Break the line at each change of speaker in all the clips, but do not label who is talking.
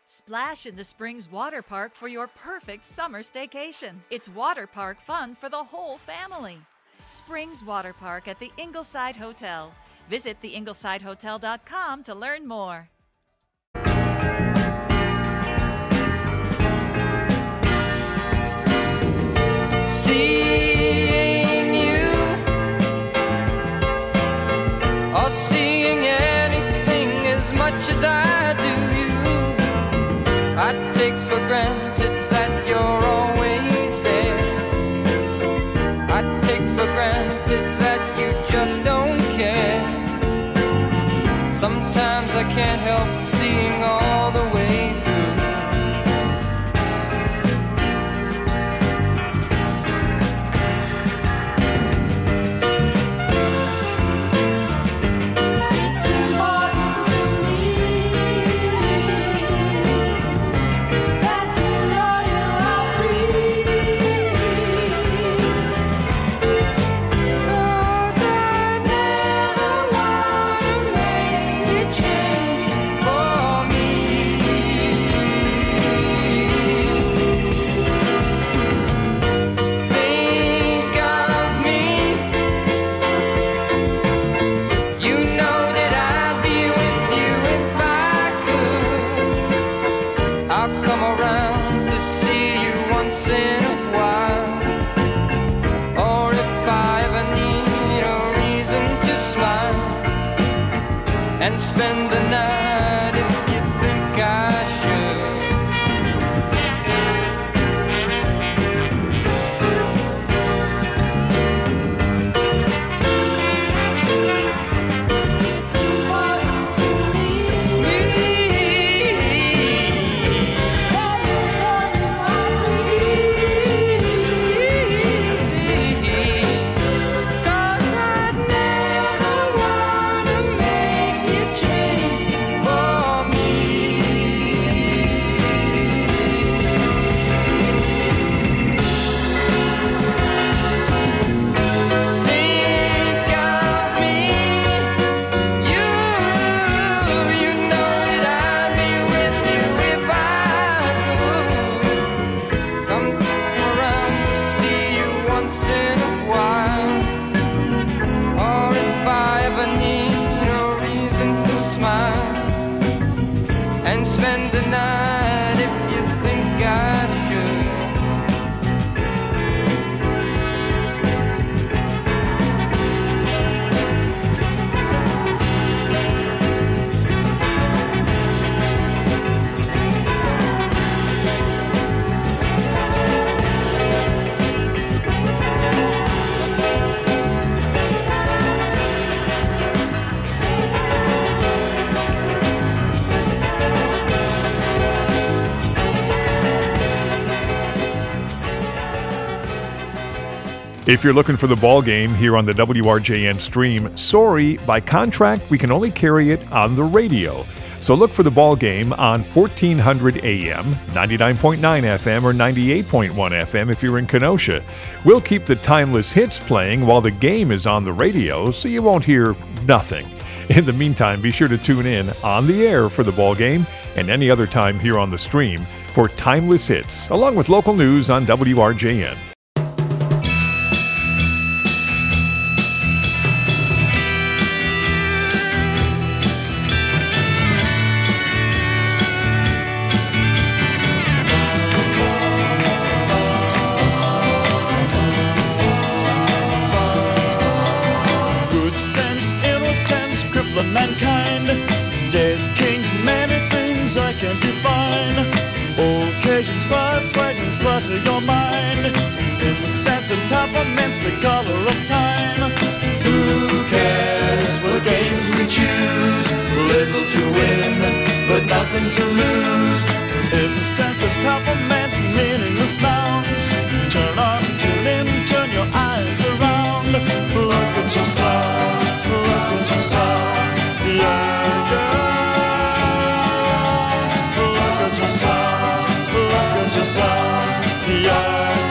Splash in the Springs Water Park for your perfect summer staycation. It's water park fun for the whole family. Springs Water Park at the Ingleside Hotel. Visit theinglesidehotel.com to learn more.
Seeing you or seeing anything as much as I do you, I take for granted that you're always there. I take for granted that you just don't care. Sometimes I can't help seeing all the way through. Spend the night if you think I should. It's important to me that you know you are free. 'Cause I'd never wanna make you change for me. Think of me, you know that I'd be with you if I could. Come around to see you once in a while, or if I ever need a reason to smile, and spend the night if you think I should.
If you're looking for the ball game here on the WRJN stream, sorry, by contract, we can only carry it on the radio. So look for the ball game on 1400 AM, 99.9 FM, or 98.1 FM if you're in Kenosha. We'll keep the timeless hits playing while the game is on the radio, so you won't hear nothing. In the meantime, be sure to tune in on the air for the ball game and any other time here on the stream for timeless hits, along with local news on WRJN.
Mankind, dead kings, many things I can't define. Occasions, spots, wagons, butter your mind. In the sense of peppermints, the color of time. Who cares what games we choose? Little to win, but nothing to lose. In the sense of peppermints, meaningless nouns. Turn on, tune in, turn your eyes around. Look at yourself, look at yourself. Yeah, yeah. Look at yourself, look at yourself. Yeah,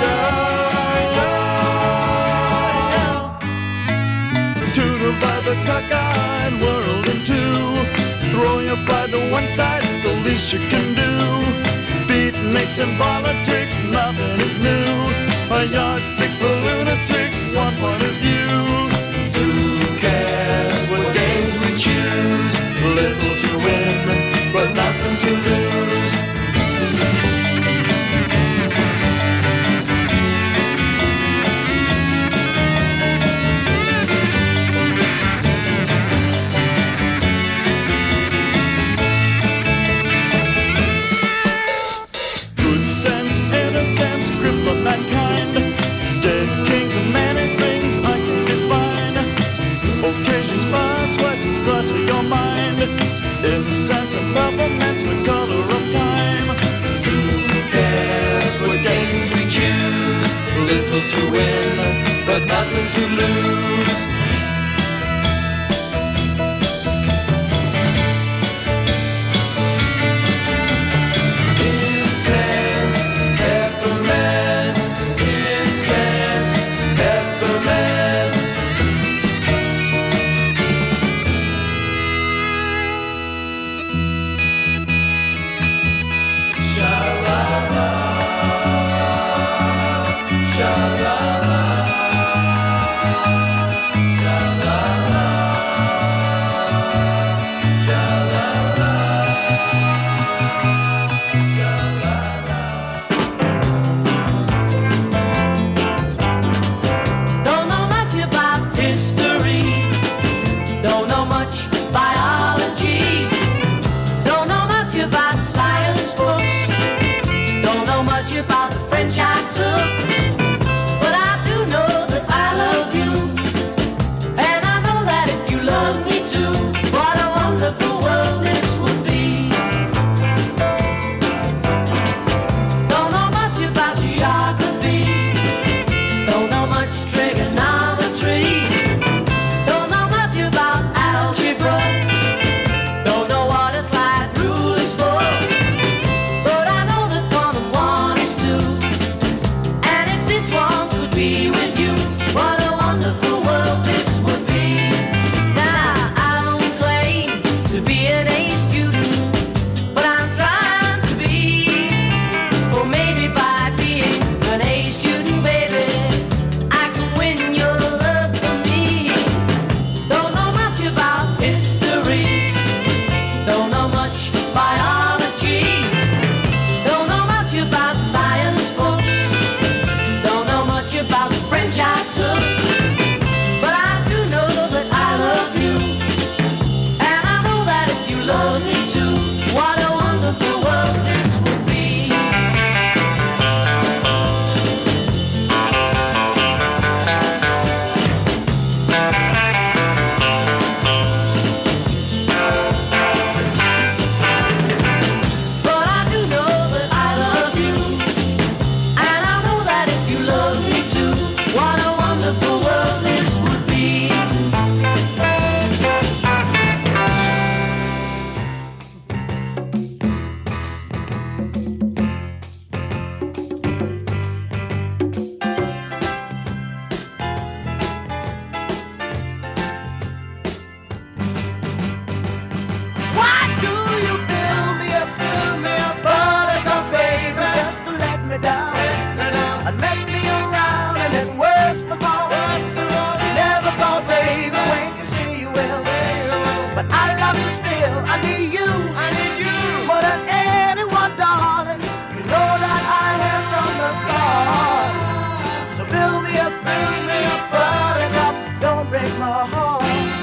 yeah, yeah. To divide the cockeyed world in two. Throw your pride to one side is the least you can do. Mixing politics, nothing is new. A yardstick for lunatics, one point of view. Who cares what games we choose? Little to win, but nothing to lose. Sense of peppermint's the color of time. Who cares what games we choose? Little to win, but nothing to lose. Incense, peppermints, incense, peppermints.
About the French I took, but I do know that I love you, and I know that if you love me too, what a wonderful world this would be. Don't know much about geography, don't know much trigonometry, don't know much about algebra, don't know what a slide rule is for. Be with you, what a wonderful world this would be. Now I don't claim to be an A student, but I'm trying to be. Or maybe by being an A student, baby, I can win your love for me. Don't know much about history, don't know much biology, don't know much about science books, about the French I took, but I do know that I love you, and I know that if you love me too, what a wonderful world this would be. But I do know that I love you, and I know that if you love me too, what a wonderful world this would be. Why do you build me up, buttercup, baby, just to let me down? And mess me around, and then worst of all, you never call, baby, when you say you will. But I love you still, I need you more than anyone, darling. You know that I have from the start. So build me up, buttercup, don't break my heart.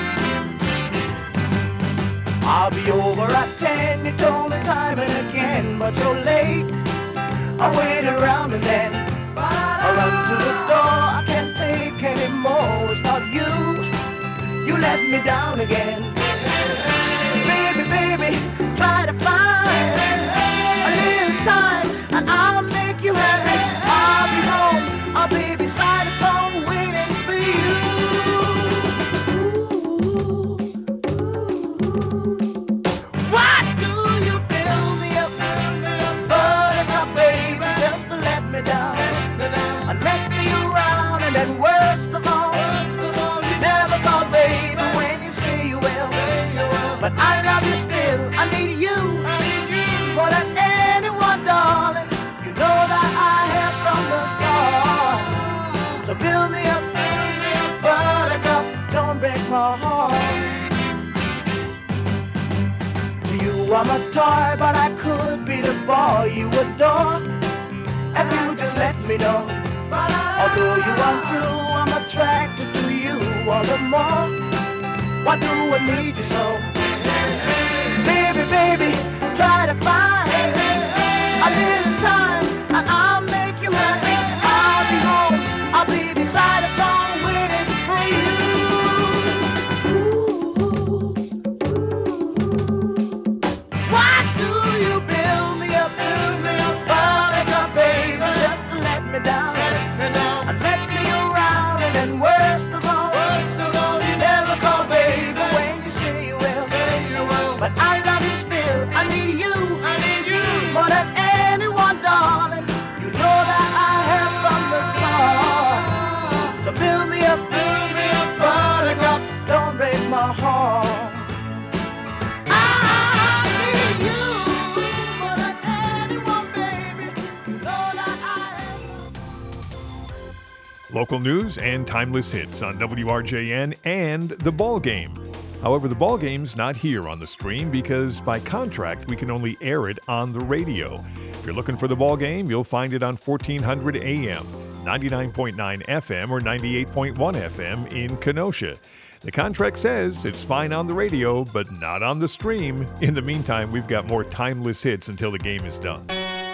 I'll be over at 10, you told me time and again, but you're late. I wait around and then I run to the door, I can't take anymore. It's not you, you let me down again. Baby, try to find a little time and I'll make you happy. I'll be home, I'll be beside the phone waiting for you. Why do you build me up, buttercup, baby, just to let me down? And mess me around, and then worst of all, you never call, baby, when you say you will. I'm a toy, but I could be the boy you adore if you just let me know. Although you aren't true, I'm attracted to you all the more. Why do I need you so? Baby, baby, try to find a little time and I'll make you happy. I'll be home, I'll be beside the phone waiting for you. Why do you build me up, buttercup, baby, just to let me down and mess me around, and then worst of all, you never call, baby, when you say you will. But I love you still, I need you more than anyone, darling. You know that I have from the start. So build me up, buttercup, don't break my heart. I need you more than anyone, baby. You know that I have.
Local news and timeless hits on WRJN and The Ball Game. However, The Ball Game's not here on the stream because by contract we can only air it on the radio. If you're looking for The Ball Game, you'll find it on 1400 AM, 99.9 FM, or 98.1 FM in Kenosha. The contract says it's fine on the radio, but not on the stream. In the meantime, we've got more timeless hits until the game is done.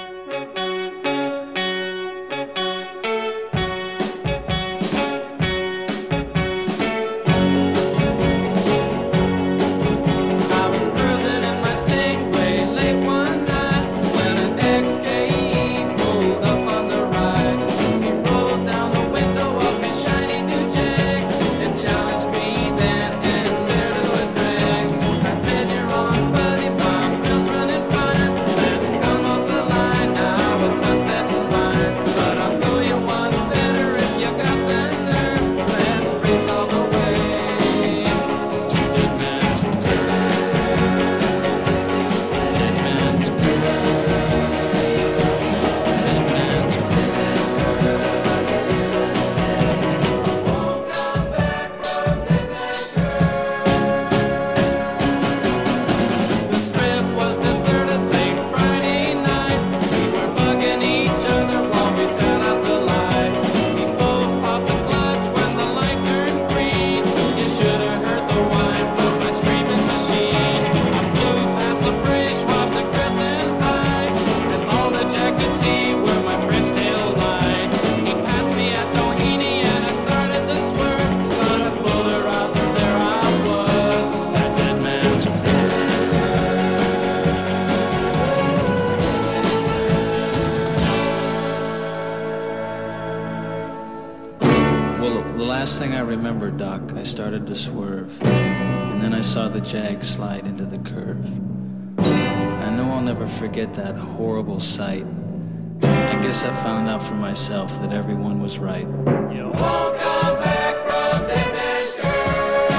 I started to swerve, and then I saw the Jag slide into the curve. I know I'll never forget that horrible sight. I guess I found out for myself that everyone was right. You won't come back from Dead Man's Curve.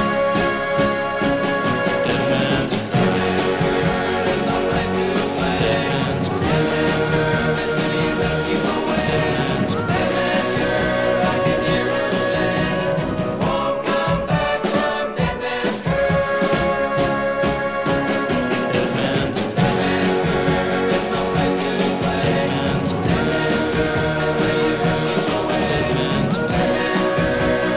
Dead Man's Curve is no place to play. Dead Man's Curve is city rescue away. Dead Man's Curve, I can hear him say, you won't come back from Dead Man's Curve. Dead Man's Curve is no place to play. Dead Man's Curve is city rescue away. Dead Man's Curve.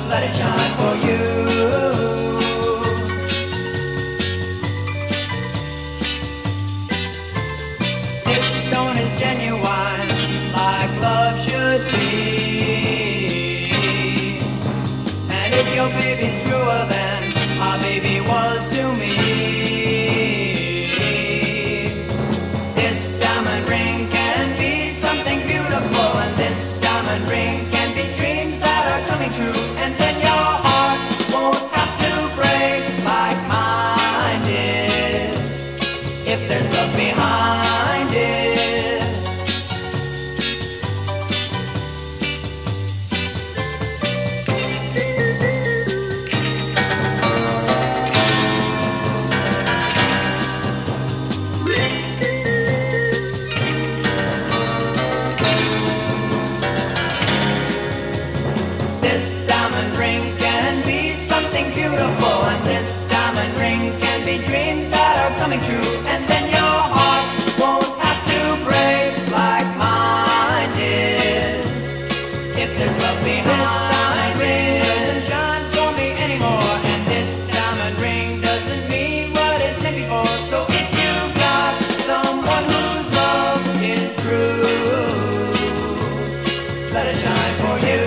let it shine for you. This stone is genuine, like love should be. And if your baby's truer than my baby was to me, this diamond ring can be something beautiful, and this diamond ring can be dreams that are coming true. And then your heart won't have to break like mine did, if there's love behind it. This diamond ring can be something beautiful, and this diamond ring can be dreams that are coming true. And then your heart won't have to break like mine did, if there's love behind. This diamond ring doesn't shine for me anymore, and this diamond ring doesn't mean what it meant before. So if you've got someone whose love is true, let it shine for you.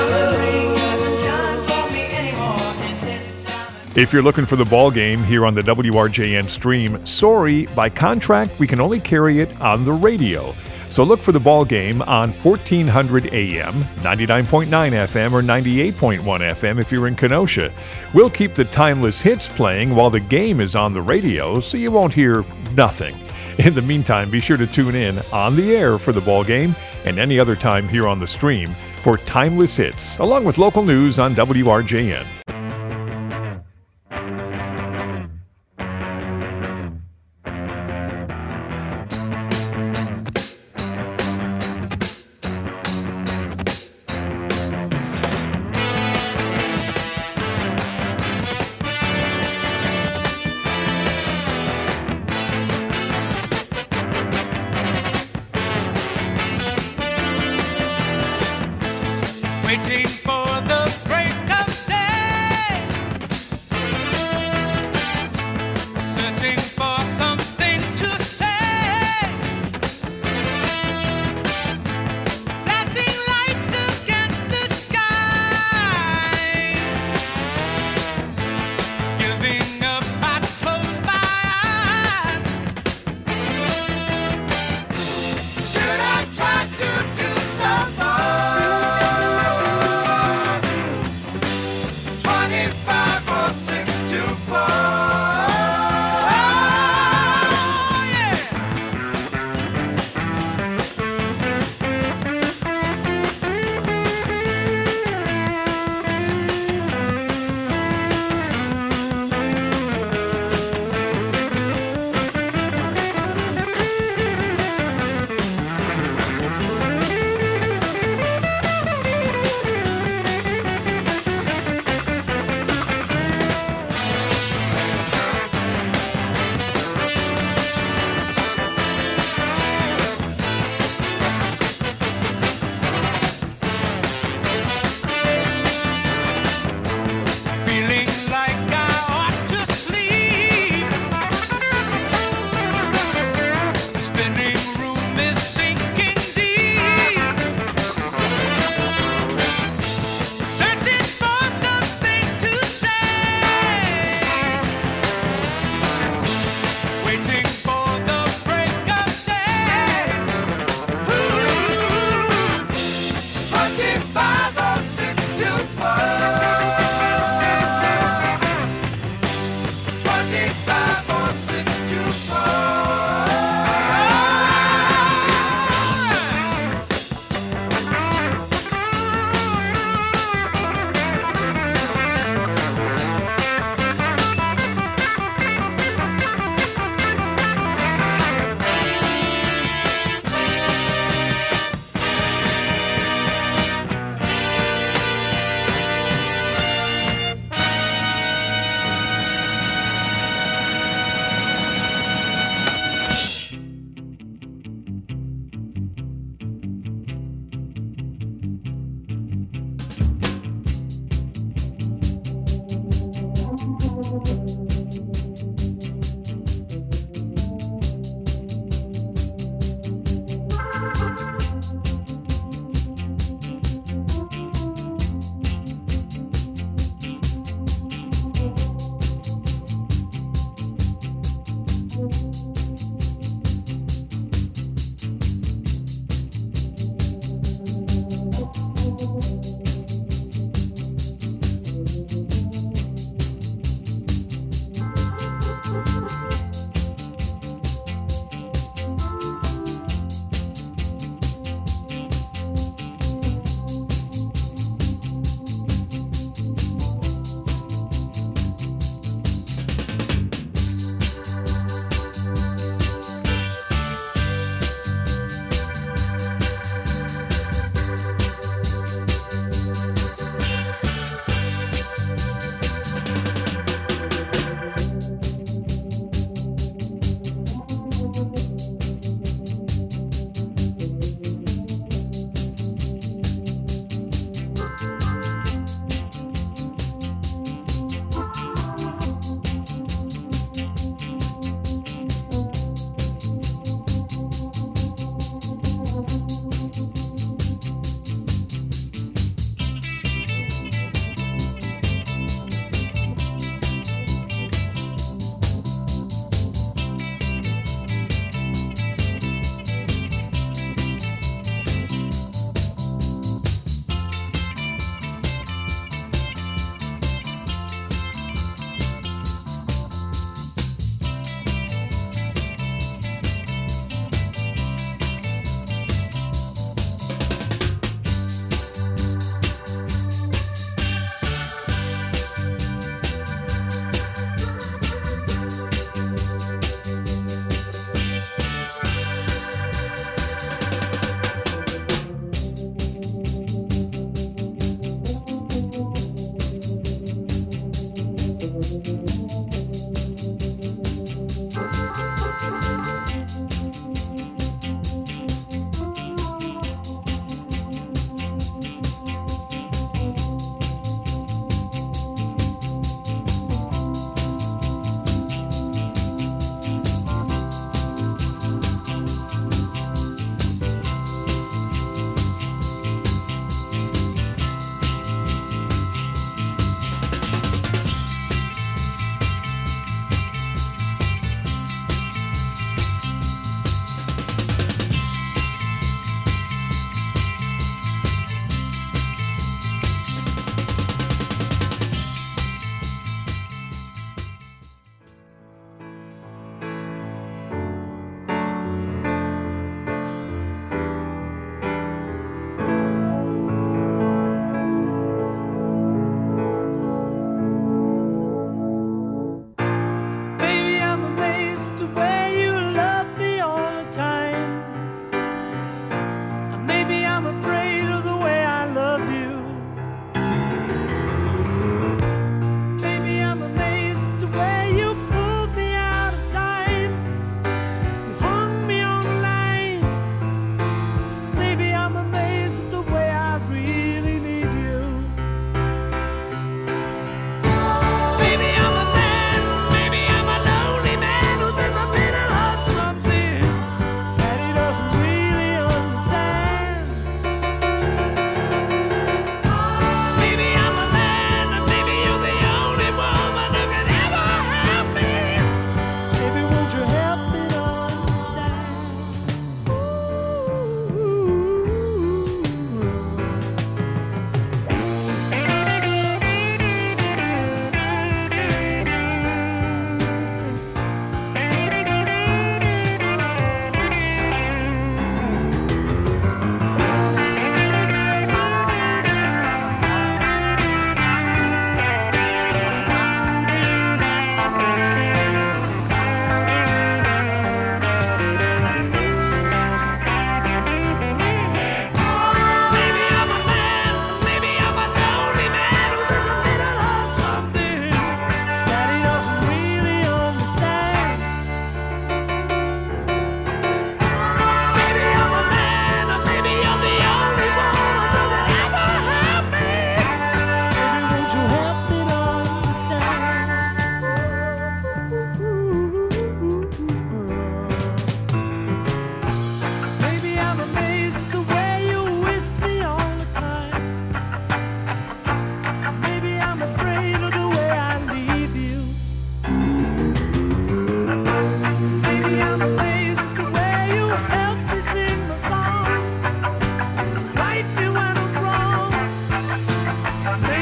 If you're looking for the ball game here on the WRJN stream, sorry, by contract, we can only carry it on the radio. So look for the ball game on 1400 AM, 99.9 FM, or 98.1 FM if you're in Kenosha. We'll keep the timeless hits playing while the game is on the radio, so you won't hear nothing. In the meantime, be sure to tune in on the air for the ball game and any other time here on the stream for timeless hits, along with local news on WRJN.
Waiting for the break of day.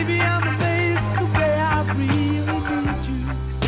Baby, I'm amazed the way I really need you.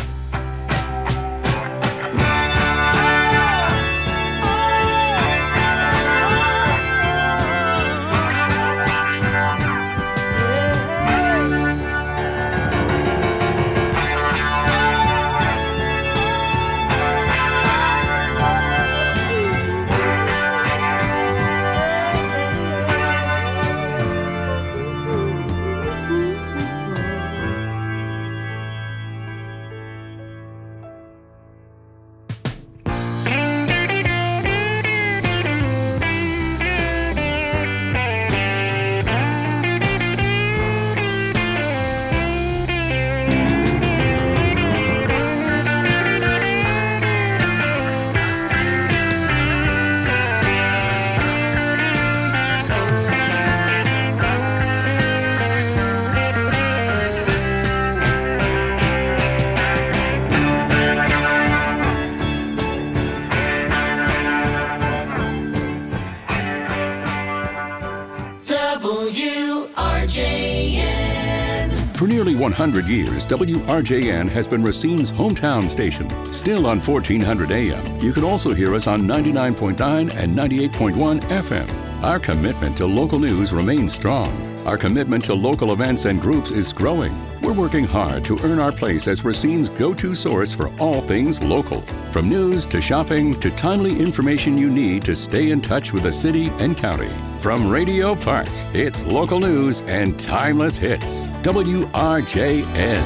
For nearly 100 years, WRJN has been Racine's hometown station. Still on 1400 AM, you can also hear us on 99.9 and 98.1 FM. Our commitment to local news remains strong. Our commitment to local events and groups is growing. We're working hard to earn our place as Racine's go-to source for all things local. From news to shopping to timely information you need to stay in touch with the city and county. From Radio Park, it's local news and timeless hits. WRJN.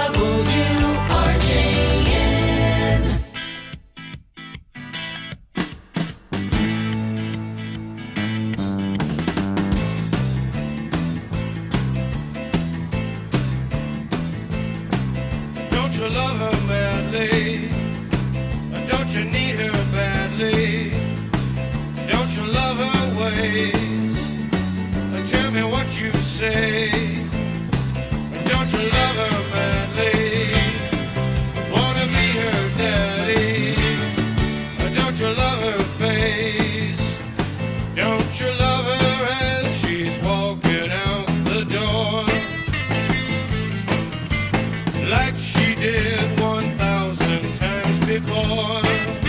WRJN.
Don't you love her madly? Don't you need her badly? Don't you love her ways? Tell me what you say. Don't you love her madly? Wanna be her daddy? Don't you love her face? Don't you love her as she's walking out the door? Like she did 1,000 times before.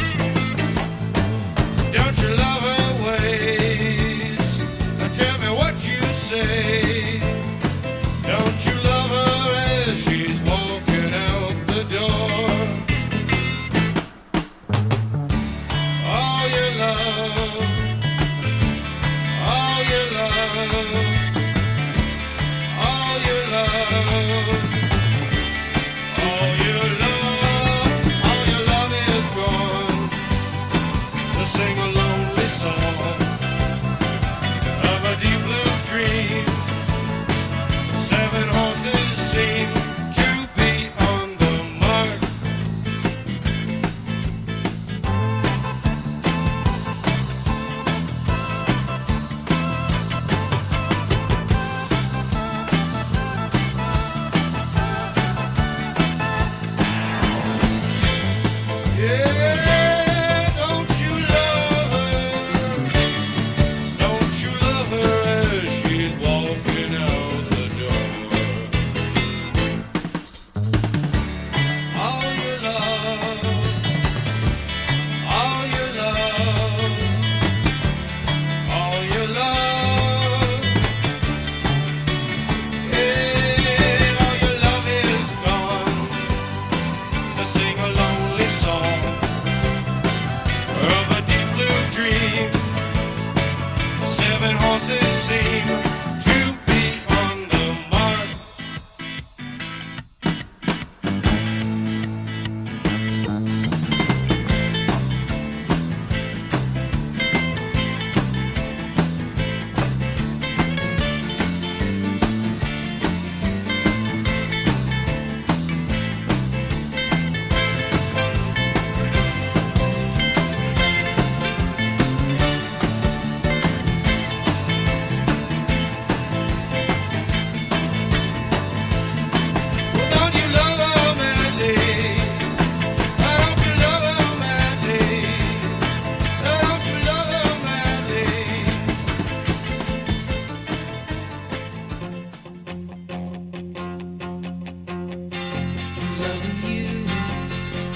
Don't you love her ways? Tell me what you say. Don't you love her as she's walking out the door? All your love, all your love, all your love. All your love, all your love is gone. So sing a lonely song of a deep blue dream. 7 horses seem to be on the mark.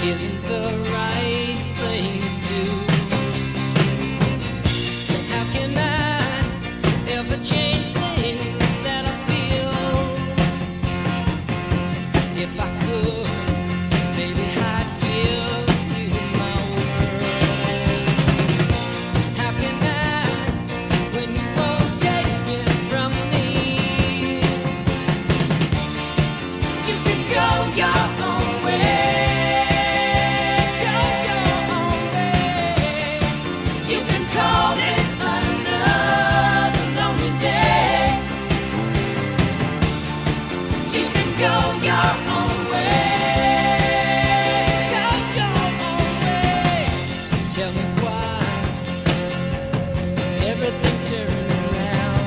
isn't the right thing to do. How can I ever change things that I feel? If I could, baby, I'd give you my world. How can I, when you won't take it from me? You can go your own way. Go your own way. You can call it another lonely day. You can go your own way. Go your own way. Tell me why everything turned around.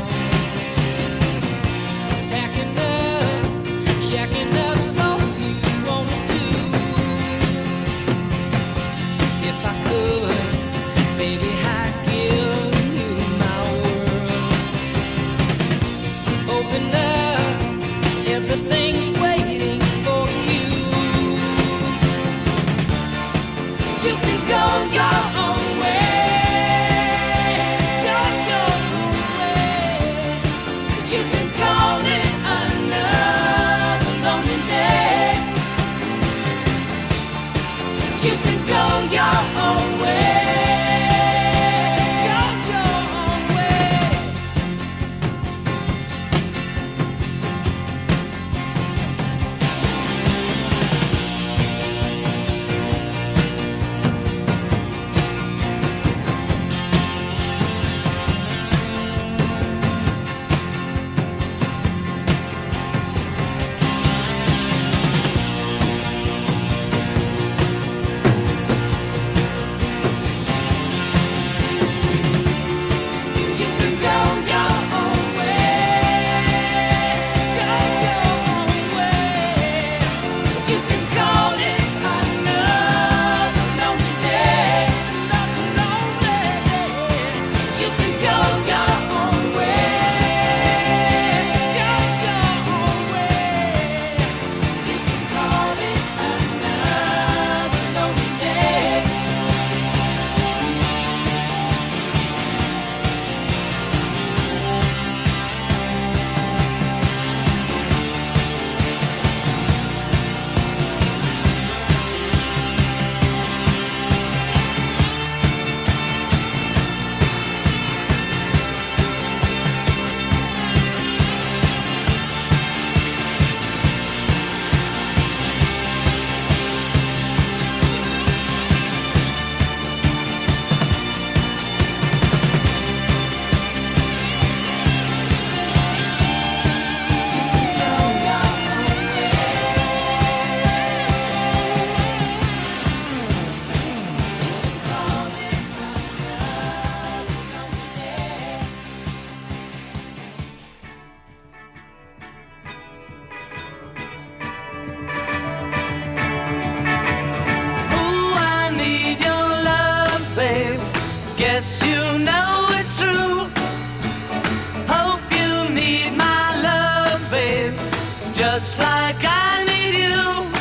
Packing up, jacking up, so you wanna do. If I could, baby, I'd give you my world. Open up, everything's waiting for you. You can go your own way. Go your own way. You can call it another lonely day. You can go your own way. Go your own way. You can go your own way. Go your own way. You can call it another lonely day. Another lonely day. You can go your own way. Go your own way. You can call it another lonely day. Ooh, I need your love, babe. Guess you know it's true. Hope you need my love, babe. Just like I need you.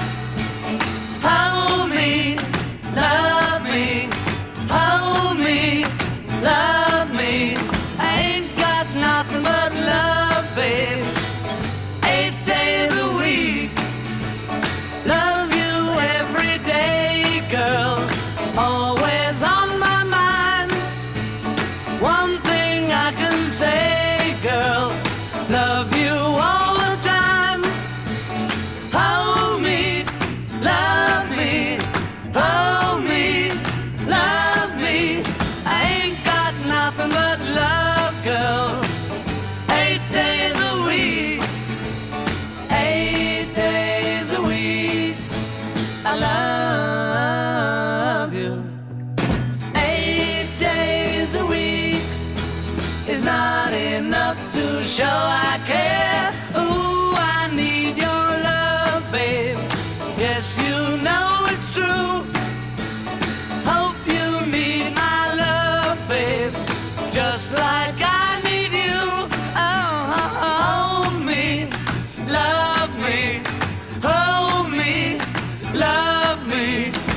Hold me, love me. Hold me, love me. I ain't got nothing but love, babe. 8 days a week. Love you every day, girl. Always on my mind. One thing I can say, girl. Love you all the time. Hold me, love me. Hold me, love me. I ain't got nothing but love, girl. 8 days a week. 8 days a week. I love you. 8 days a week is not enough to show I care. Ooh, I need your love, babe. Yes, you know it's true. Hope you need my love, babe. Just like I need you. Oh, hold me, love me. Hold me, love me.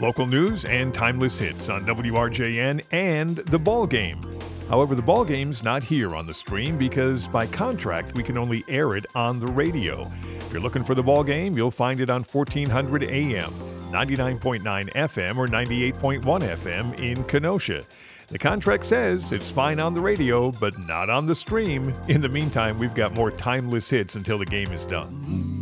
local news and timeless hits on WRJN and The Ball Game. However, The Ball Game's not here on the stream because by contract we can only air it on the radio. If you're looking for The Ball Game, you'll find it on 1400 AM, 99.9 FM, or 98.1 FM in Kenosha. The contract says it's fine on the radio, but not on the stream. In the meantime, we've got more timeless hits until the game is done.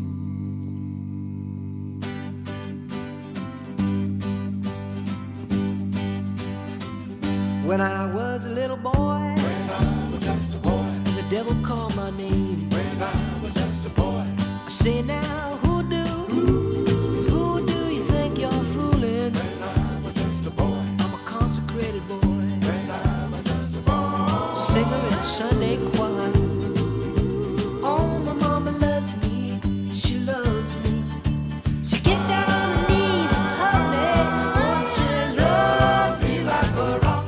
When I was a little boy, the devil called my name. I say now, who do you think you're fooling? I'm a consecrated boy, singer in a Sunday choir. Oh, my mama loves me, she loves me. She get down on her knees and hug me. Oh, she loves me like a rock.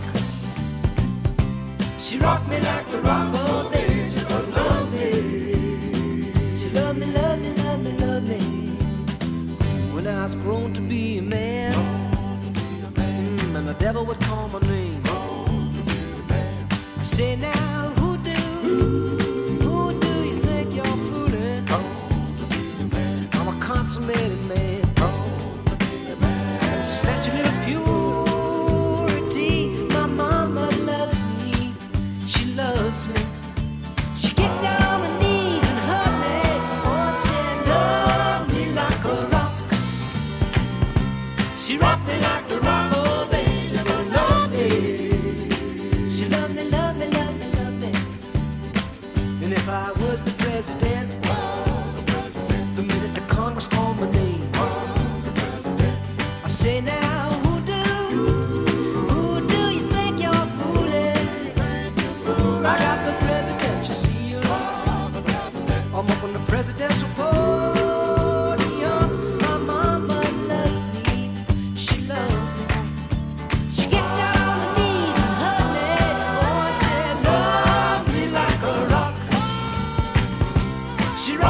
She rocks me like a rock all day. She loves me. She love me, love me, love me, love me. When I was grown to be a man, and the devil would call my name. I say now, who do you think you're fooling? I'm a consummated man. Snatch a little purity. My mama loves me. She loves me. She get down on her knees and hug me. Oh, she loves me like a rock. She rock me like the rock, oh baby, she love me. She love me, love me, love me, love me. And if I was the president, the minute the Congress called my name, I say now, who do you think you're fooling? I got the presidential seal. I'm up on the presidential podium. My mama loves me. She loves me. She get down on her knees and hug me. Oh, she loves me like a rock. She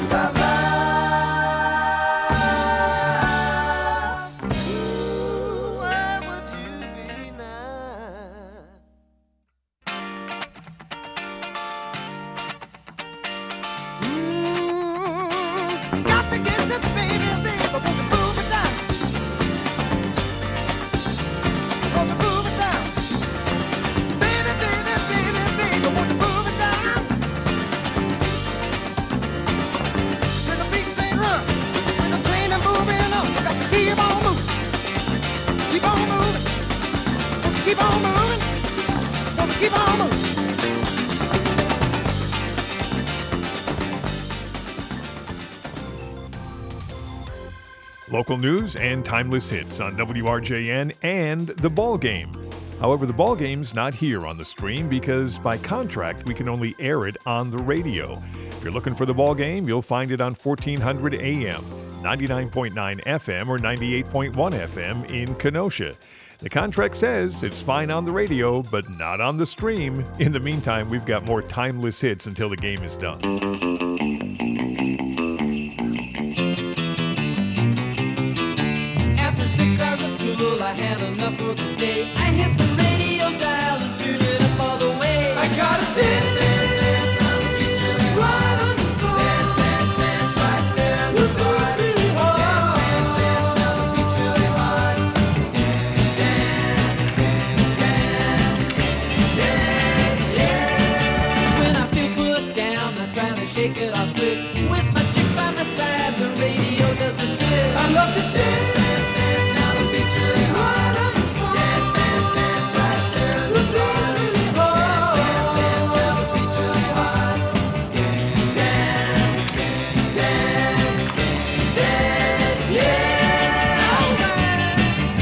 Local news and timeless hits on WRJN and The Ball Game. However, The Ball Game's not here on the stream because by contract we can only air it on the radio. If you're looking for The Ball Game, you'll find it on 1400 AM, 99.9 FM, or 98.1 FM in Kenosha. The contract says it's fine on the radio, but not on the stream. In the meantime, we've got more timeless hits until the game is done.
I had enough for the day. I hit the radio dial and turned it up all the way. I got a dance, dance, dance, now the beat's really right on the spot. Dance, dance, dance, right there in the spot. Really hard. Dance, dance, dance, now the beat's really hard. Dance, dance, dance, yeah. When I feel put down, I try to shake it off quick. With my chick by my side, the radio does the trick. I love to dance, dance, dance, now the beat's really hard. Dance, dance, dance, right there in the spot. Really hard. Dance, dance, dance, now the beat's really hard. Dance, dance, dance, yeah. All right.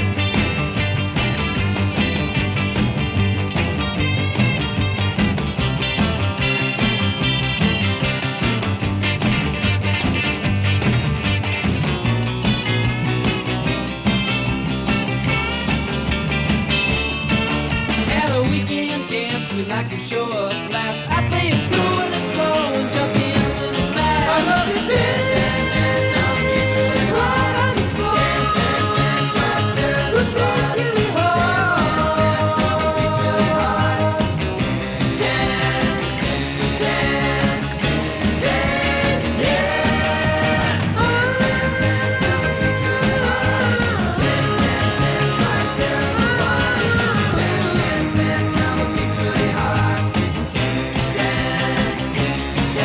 At a weekend dance, we like to show a blast. I play it cool and it's slow and jump in when it's fast. I love to dance, dance, dance, now the beat's really hard on the spot. Dance, dance, dance, right there in the spot. Really hard. Dance, dance, dance, now the beat's really hard. Dance, dance, dance, yeah. Dance, dance, dance, now the beat's really hard. Dance, dance, dance, right there in the spot. Dance, dance, dance, now the beat's really hard. Dance, dance,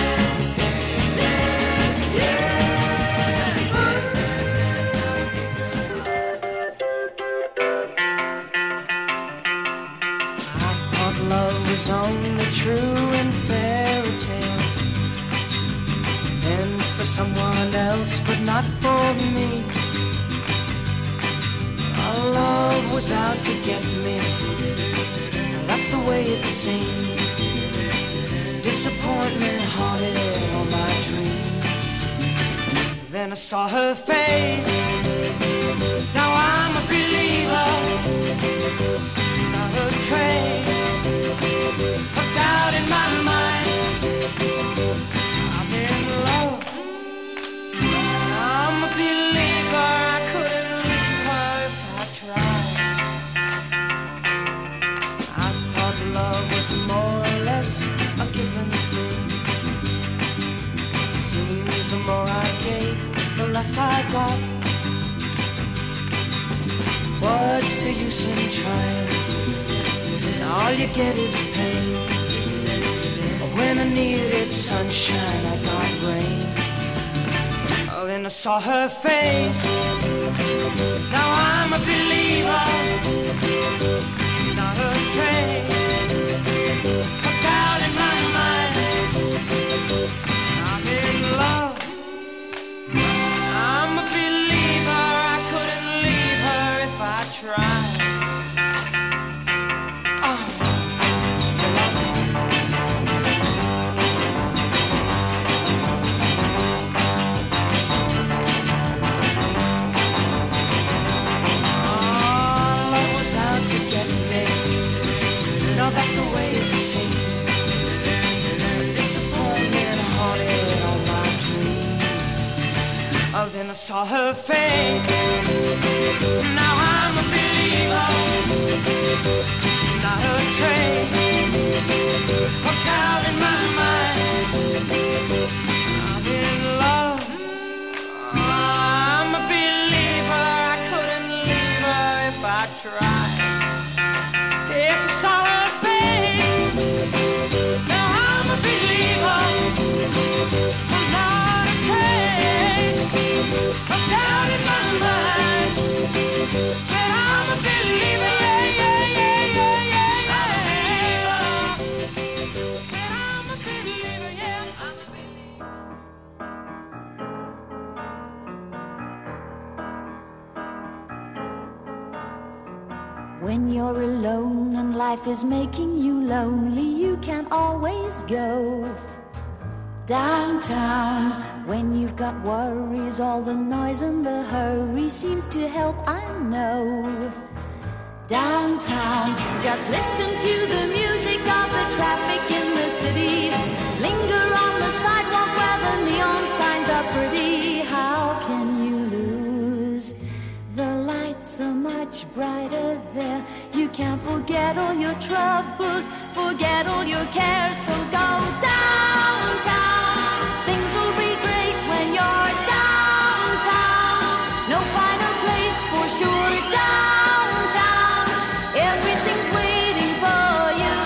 dance, yeah. Dance, dance, dance, now the beat's really hard.
I thought love was only true in fairy tales, and for someone else, but not for me. Our love was out to get me. That's the way it seemed. Disappointment haunted all my dreams. Then I saw her face. Now I'm a believer. Not a trace of doubt in my mind. I'm in love. I'm a believer. I couldn't leave her if I tried. I thought love was more or less a given thing. Seems the more I gave, the less I got. What's the use in trying? All you get is pain. When I needed sunshine, I got rain. Oh, then I saw her face. Now I'm a believer. Not a trace of doubt in my mind. I'm in love. I'm a believer. I couldn't leave her if I tried. Love was out to get me. No, that's the way it seems. saw her face. Now I'm a believer, not a trace of doubt in my mind. I'm in love. I'm a believer. I couldn't leave her if I tried. Yes, I saw her face. Now I'm a believer. I'm not a trace of doubt in my mind. Said I'm a believer, yeah, yeah, yeah, yeah, yeah, yeah. Said I'm a believer, yeah, I'm a believer.
When you're alone and life is making you lonely, you can always go downtown. When you've got worries, all the noise and the hurry seems to help, I know. Downtown, just listen to the music of the traffic in the city. Linger on the sidewalk where the neon signs are pretty. How can you lose? The lights are much brighter there. You can't forget all your troubles, forget all your cares, so go downtown. Things will be great when you're downtown. No finer place for sure. Downtown, everything's waiting for you.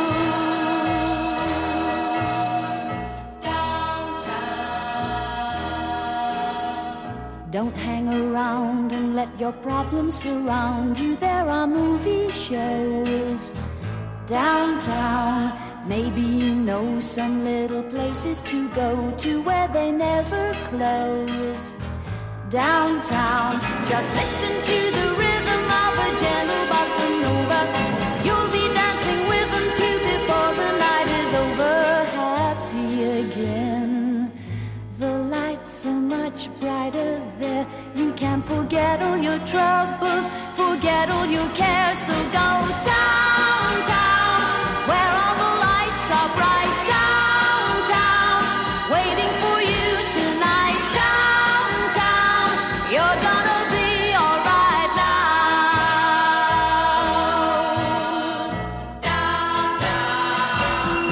Downtown. Don't hang around and let your problems surround you. There are movie shows downtown. Maybe you know some little places to go to where they never close. Downtown, just listen to the rhythm of a gentle bossa nova. You'll be dancing with them too before the night is over. Happy again. The lights are much brighter there. You can't forget all your troubles, forget all your cares, so go downtown, where all the lights are bright. Downtown, waiting for you tonight. Downtown, you're gonna be alright now. Downtown,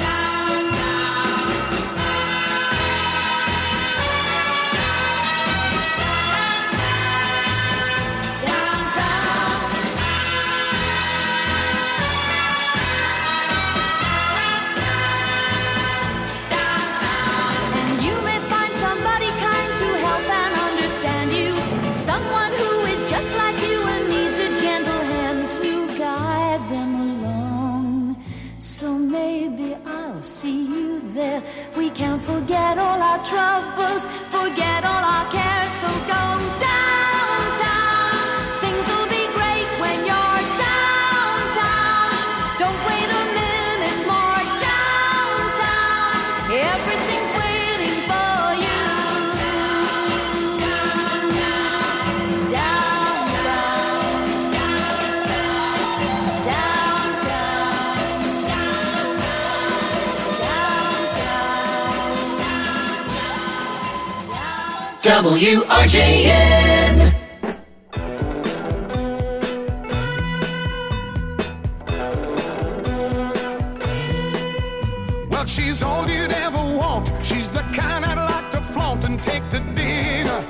and you may find somebody kind to help and understand you. Someone who is just like you and needs a gentle hand to guide them along. So maybe I'll see you there. We can forget all our troubles, forget all our cares, so go downtown. Things will be great when you're downtown. Don't wait a minute more. Downtown, everything's waiting for you.
WRJN.
Well, she's all you'd ever want. She's the kind I'd like to flaunt and take to dinner.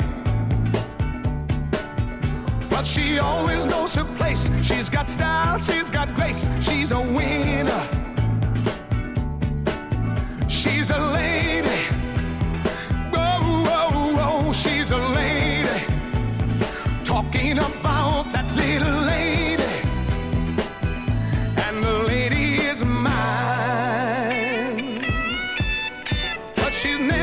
But she always knows her place. She's got style, she's got grace. She's a winner. She's a lady. Oh, oh, oh, she's a lady. Talking about that little lady. And the lady is mine. But she's